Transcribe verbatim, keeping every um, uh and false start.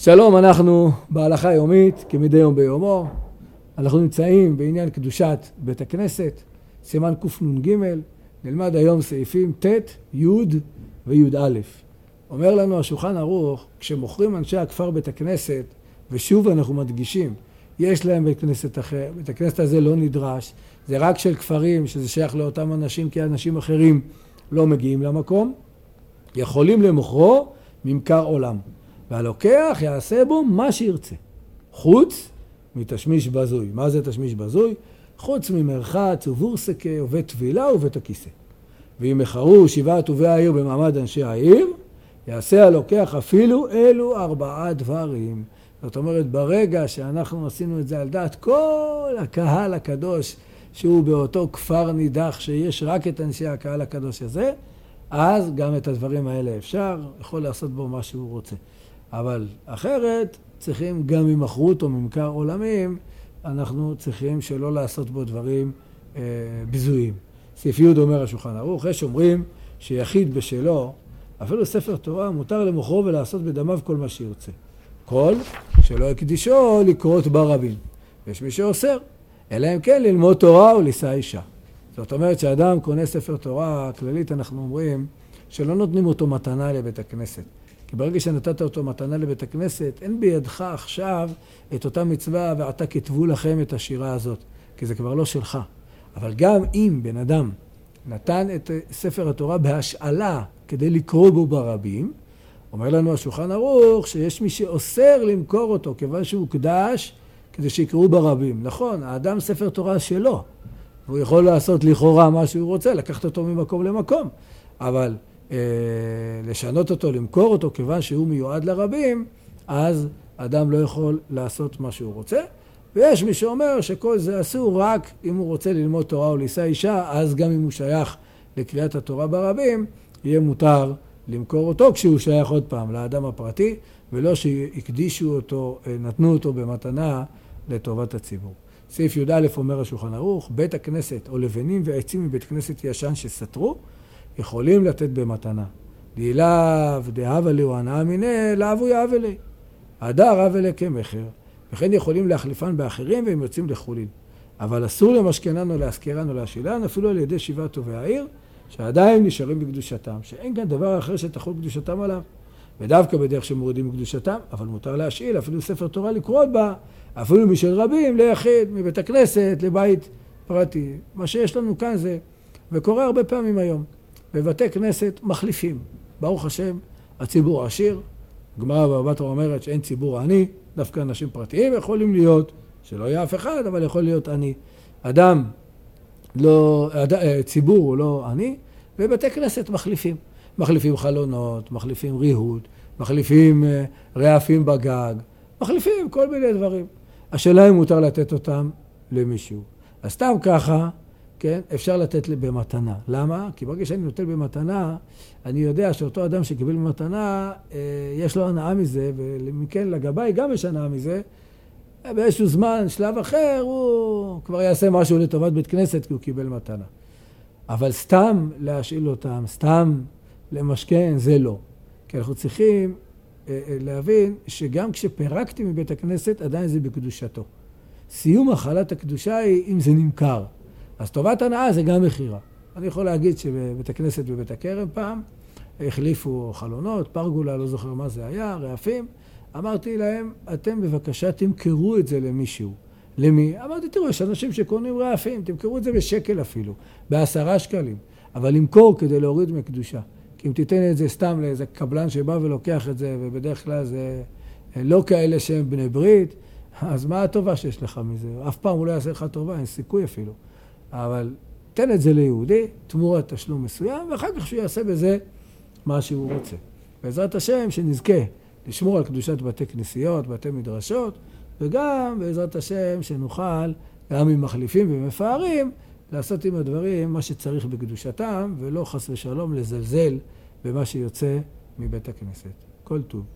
שלום, אנחנו בהלכה יומית כמדי יום ביומו. אנחנו נמצאים בעניין קדושת בית הכנסת, סימן קנ"ג. נלמד היום סעיפים ט', י' וי"א. אומר לנו השולחן ערוך, כשמוכרים אנשי הכפר בית הכנסת, ושוב אנחנו מדגישים, יש להם בית כנסת אחר, בית הכנסת הזה לא נדרש, זה רק של כפרים, שזה שייך לאותם אנשים, כי אנשים אחרים לא מגיעים למקום, יכולים למוכרו ממכר עולם. והלוקח יעשה בו מה שירצה, חוץ מתשמיש בזוי. מה זה תשמיש בזוי? חוץ ממרחץ ובורסקה ובית תבילה ובית הכיסא. ואם מכרו שבעה טובי העיר במעמד אנשי העיר, יעשה הלוקח אפילו אלו ארבעה דברים. זאת אומרת, ברגע שאנחנו עשינו את זה על דעת כל הקהל הקדוש, שהוא באותו כפר נידח שיש רק את אנשי הקהל הקדוש הזה, אז גם את הדברים האלה אפשר, יכול לעשות בו מה שהוא רוצה. אבל אחרת צריכים, גם אם מכרו אותו ממכר עולמים, אנחנו צריכים שלא לעשות בו דברים אה, ביזויים. סעיף י' אומר השולחן ערוך, יש אומרים שיחיד בשלו, אפילו ספר תורה, מותר למוכרו ולעשות בדמיו כל מה שירצה. כל שלא יקדישו לקרות ברבים. יש מי שאוסר, אלא אם כן ללמוד תורה ולישא אישה. זאת אומרת שאדם קונה ספר תורה, כללית אנחנו אומרים שלא נותנים אותו מתנה לבית הכנסת. כי ברגע שנתת אותו מתנה לבית הכנסת, אין בידך עכשיו את אותה מצווה ועתה כתבו לכם את השירה הזאת, כי זה כבר לא שלך. אבל גם אם בן אדם נתן את ספר התורה בהשאלה כדי לקרוא בו ברבים, אומר לנו השולחן ערוך שיש מי שאוסר למכור אותו כיוון שהוא קדש כדי שיקראו ברבים. נכון, האדם ספר תורה שלו, והוא יכול לעשות לכאורה מה שהוא רוצה, לקחת אותו ממקום למקום, אבל אה, לשנות אותו, למכור אותו כיוון שהוא מיועד לרבים, אז אדם לא יכול לעשות מה שהוא רוצה. ויש מי שאומר שכל זה אסור רק אם הוא רוצה ללמוד תורה או לישא אישה, אז גם אם הוא שייך לקריאת התורה ברבים, יהיה מותר למכור אותו כשהוא שייך עוד פעם לאדם הפרטי, ולא שהקדישו אותו, נתנו אותו במתנה לטובת הציבור. סעיף י"א אומר השולחן ערוך, בית הכנסת או לבנים ועצים מבית כנסת ישן שסתרו, יכולים לתת במתנה. דאילאו דהבה לי או הנאה מיני, לאו יהבה לי. הדר הווה לי כמחר. וכן יכולים להחליפן באחרים והם יוצאים לחולין. אבל אסור למשכנן או להשכירן או להשאילן, אפילו על ידי שבעה טובי העיר, שעדיין נשארים בקדושתם, שאין כאן דבר אחר שתחול קדושתם עליו. ודווקא בדרך שמורידים בקדושתם, אבל מותר להשאיל, אפילו ספר תורה לקרוא בה, אפילו משל רבים ליחיד, מבית הכנסת לבית פרטי. מה שיש לנו כאן זה, וקורה הרבה פעמים היום, בבתי כנסת מחליפים. ברוך השם, הציבור עשיר, גמרא בבא בתרא אומרת שאין ציבור עני, דווקא אנשים פרטיים יכולים להיות, שלא יהיה אף אחד, אבל יכול להיות עני. אדם, לא, ציבור הוא לא עני, ובתי כנסת מחליפים. מחליפים חלונות, מחליפים ריהוט, מחליפים רעפים בגג, מחליפים כל מיני דברים. השאלה אם מותר לתת אותם למישהו. אז סתם ככה, כן, אפשר לתת במתנה. למה? כי ברגע שאני נוטל במתנה, אני יודע שאותו אדם שקיבל במתנה, יש לו הנאה מזה, ומכן לגבי גם יש הנאה מזה. באיזשהו זמן, שלב אחר, הוא כבר יעשה משהו לטובת בית כנסת, כי הוא קיבל מתנה. אבל סתם להשאיל אותם, סתם למשכן, זה לא. כי אנחנו צריכים להבין שגם כשפרקתי מבית הכנסת, עדיין זה בקדושתו. סיום החלת הקדושה היא אם זה נמכר. אז טובת הנאה זה גם מחירה. אני יכול להגיד שבבית הכנסת ובבית הכרם פעם, החליפו חלונות, פרגולה, לא זוכר מה זה היה, רעפים. אמרתי להם, אתם בבקשה תמכרו את זה למישהו. למי? אמרתי, תראו, יש אנשים שקונים רעפים, תמכרו את זה בשקל אפילו, בעשרה שקלים. אבל למכור כדי להוריד מקדושה. כי אם תיתן את זה סתם לאיזה קבלן שבא ולוקח את זה, ובדרך כלל זה לא כאלה שהם בני ברית, אז מה הטובה שיש לך מזה? אף פעם הוא לא יעשה לך טובה, אין סיכוי אפילו. אבל תן את זה ליהודי, תמורת תשלום מסוים, ואחר כך שהוא יעשה בזה מה שהוא רוצה. בעזרת השם שנזכה לשמור על קדושת בתי כנסיות, בתי מדרשות, וגם בעזרת השם שנוכל, גם עם מחליפים ומפארים, לעשות עם הדברים מה שצריך בקדושתם, ולא חס ושלום לזלזל במה שיוצא מבית הכנסת. כל טוב.